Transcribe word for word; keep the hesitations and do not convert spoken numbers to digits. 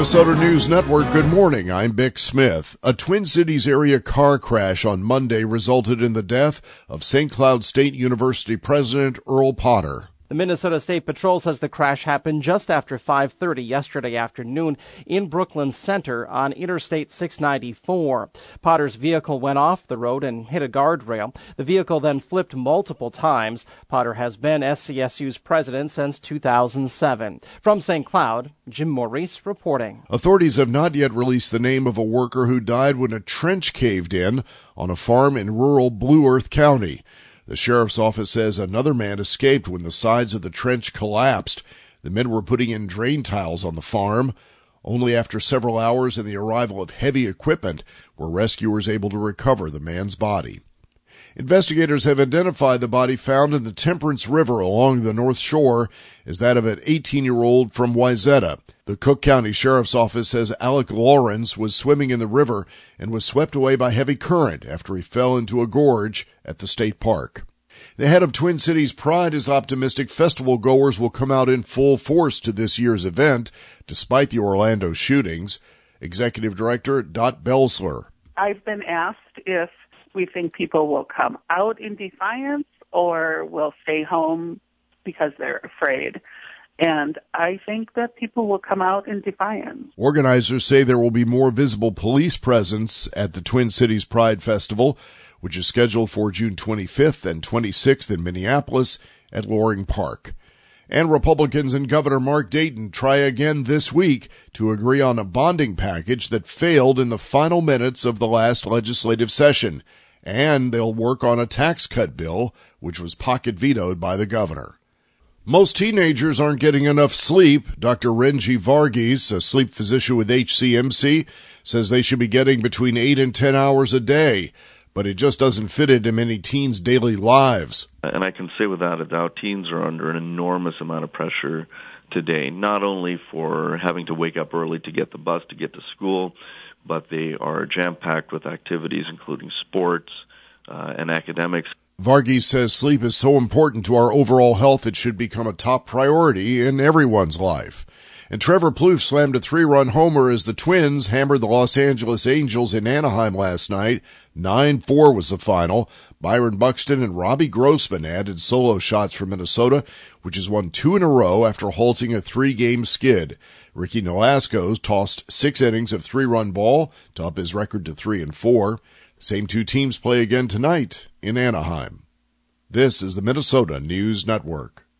Minnesota News Network, good morning. I'm Bick Smith. A Twin Cities area car crash on Monday resulted in the death of Saint Cloud State University President Earl Potter. The Minnesota State Patrol says the crash happened just after five thirty yesterday afternoon in Brooklyn Center on Interstate six ninety-four. Potter's vehicle went off the road and hit a guardrail. The vehicle then flipped multiple times. Potter has been S C S U's president since two thousand seven. From Saint Cloud, Jim Maurice reporting. Authorities have not yet released the name of a worker who died when a trench caved in on a farm in rural Blue Earth County. The sheriff's office says another man escaped when the sides of the trench collapsed. The men were putting in drain tiles on the farm. Only after several hours and the arrival of heavy equipment were rescuers able to recover the man's body. Investigators have identified the body found in the Temperance River along the North Shore as that of an eighteen-year-old from Wayzata. The Cook County Sheriff's Office says Alec Lawrence was swimming in the river and was swept away by heavy current after he fell into a gorge at the state park. The head of Twin Cities Pride is optimistic festival goers will come out in full force to this year's event, despite the Orlando shootings. Executive Director Dot Belzler. I've been asked if we think people will come out in defiance or will stay home because they're afraid. And I think that people will come out in defiance. Organizers say there will be more visible police presence at the Twin Cities Pride Festival, which is scheduled for June twenty-fifth and twenty-sixth in Minneapolis at Loring Park. And Republicans and Governor Mark Dayton try again this week to agree on a bonding package that failed in the final minutes of the last legislative session. And they'll work on a tax cut bill, which was pocket vetoed by the governor. Most teenagers aren't getting enough sleep. Doctor Renji Varghese, a sleep physician with H C M C, says they should be getting between eight and ten hours a day, but it just doesn't fit into many teens' daily lives. And I can say without a doubt, teens are under an enormous amount of pressure today, not only for having to wake up early to get the bus to get to school, but they are jam-packed with activities including sports uh, and academics. Varghese says sleep is so important to our overall health it should become a top priority in everyone's life. And Trevor Plouffe slammed a three-run homer as the Twins hammered the Los Angeles Angels in Anaheim last night. nine four was the final. Byron Buxton and Robbie Grossman added solo shots for Minnesota, which has won two in a row after halting a three-game skid. Ricky Nolasco tossed six innings of three-run ball to up his record to three and four. The same two teams play again tonight in Anaheim. This is the Minnesota News Network.